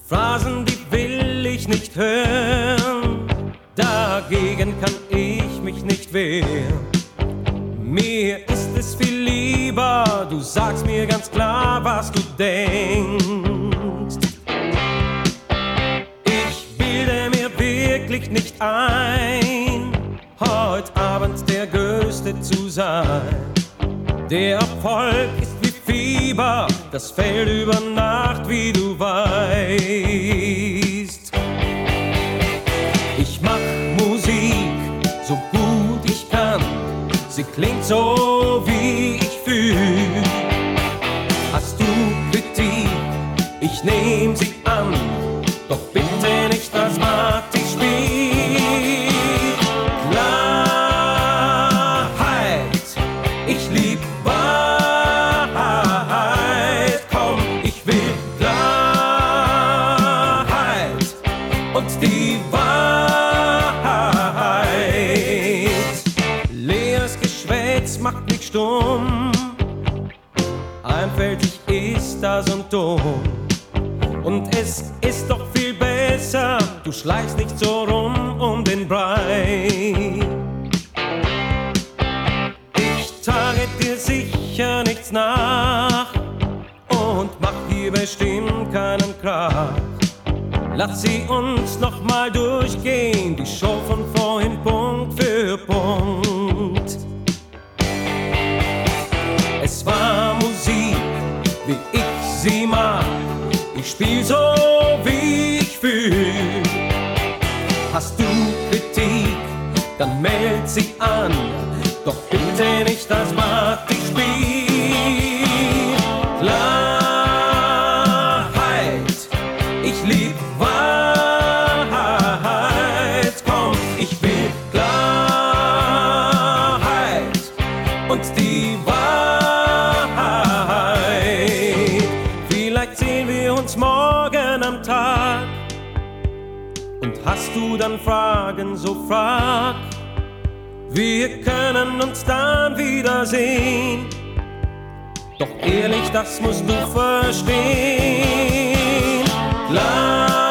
Phrasen, die will ich nicht hören, dagegen kann ich mich nicht wehren. Mir ist es viel lieber, du sagst mir ganz klar, was du denkst. Ich bilde mir wirklich nicht ein, heute Abend der Größte zu sein. Der Erfolg ist wie Fieber, das fällt über Nacht, wie du weißt. Ich mach Musik so gut ich kann, sie klingt so, wie ich fühl. Hast du Kritik? Ich nehm sie an, doch bitte nicht als Matikspiel. Klarheit, ich lieb Wahrheit. Komm, ich will Klarheit und die Wahrheit. Leers Geschwätz macht mich stumm, einfältig ist das und dumm. Und es ist doch viel besser, du schleichst nicht so rum um den Brei. Ich trage dir sicher nichts nach und mach hier bestimmt keinen Krach. Lass sie uns noch mal durchgehen, die Show von vorhin Punkt für Punkt. Es war Musik, wie ich sie mag. Ich spiel so, wie ich fühl. Hast du Kritik, dann meld sie an, doch bitte nicht als Matikspiel. Klarheit, ich lieb Wahrheit. Komm, ich will Klarheit und die Wahrheit. Vielleicht sehen wir uns morgen am Tag. Und hast du dann Fragen, so frag. Wir können uns dann wiedersehen. Doch ehrlich, das musst du verstehen. Klar